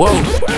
Whoa.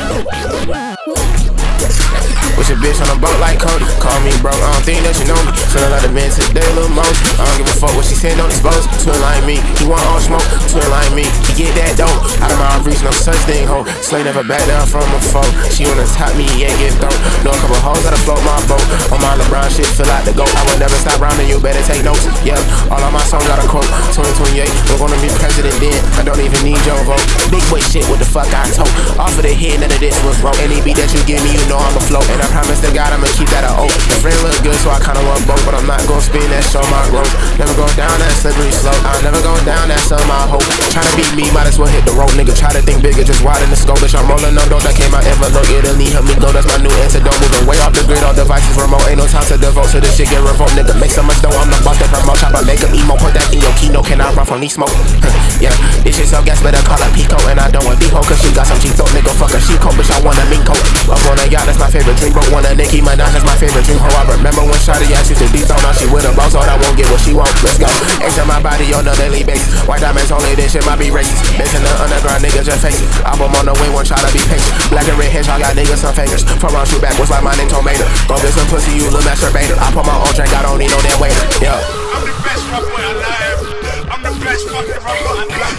With your bitch on a boat like Cody. Call me broke, I don't think that you know me. Feeling like the men today, little most. I don't give a fuck what she said, don't expose. Twin like me, he want all smoke. Twin like me, he get that dope. Out of my reach, no such thing, ho. Slay never back down from a foe. She wanna top me, yeah, get thrown. Know a couple hoes that'll float my boat. On my LeBron shit, fill out the goat. I would never stop rounding, you better take notes. Yeah, all of my songs got a quote. 2028, we're gonna be president then. I don't even need your vote. Big boy shit, what the fuck I told. Off of the head, none of this was wrong. Any beat that you give me, you know I'ma float. And I promise to God I'ma keep that a oath. The friend look good, so I kinda want both. But I'm not gon' spin that, show my growth. Never go down that slippery slope. I'll never go down, that's on my hope. Tryna beat me, might as well hit the road. Nigga, try to think bigger, just widen the scope. Bitch, I'm rolling on dope, that came out envelope. Italy, help me go, that's my new antidote. Moving way off the grid, all devices remote. Ain't no time to devote to this shit, get revoked. Nigga, make so much dough, I'm not about to promote. Chop, I make 'em emo, put that in your keynote. Can I run from these smoke? Yeah, this shit so gas, better call her Pico. And I don't want Pico, cause she got some cheap throat. Nigga, fuck her, she cold, bitch, I want a mink coat. Up on a yacht, that's my favorite drink. Broke one of Nicki Minaj, that's my favorite drink. Ho, I remember when Shawty asked you to dethrone. Now she with a boss, so I won't get what she want. Let's go. Ace in my body on a daily basis. White diamonds only, this shit might be racist. Bitch in the underground, nigga, just face it. Album on the way, one try to be patient. Black and red hedgehog, got niggas some fingers. From around shoot back, what's like my name Tomato. Go get some pussy, you little masturbator. I put my own drink, I don't need no damn waiter. Yeah. I'm the best rapper alive. I'm the best fucking rapper alive.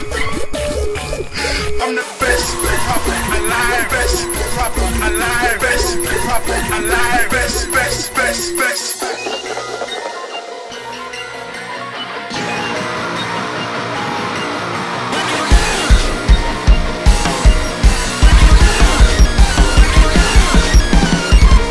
I'm the best rapper alive. Best rapper alive. Best rapper alive. Best.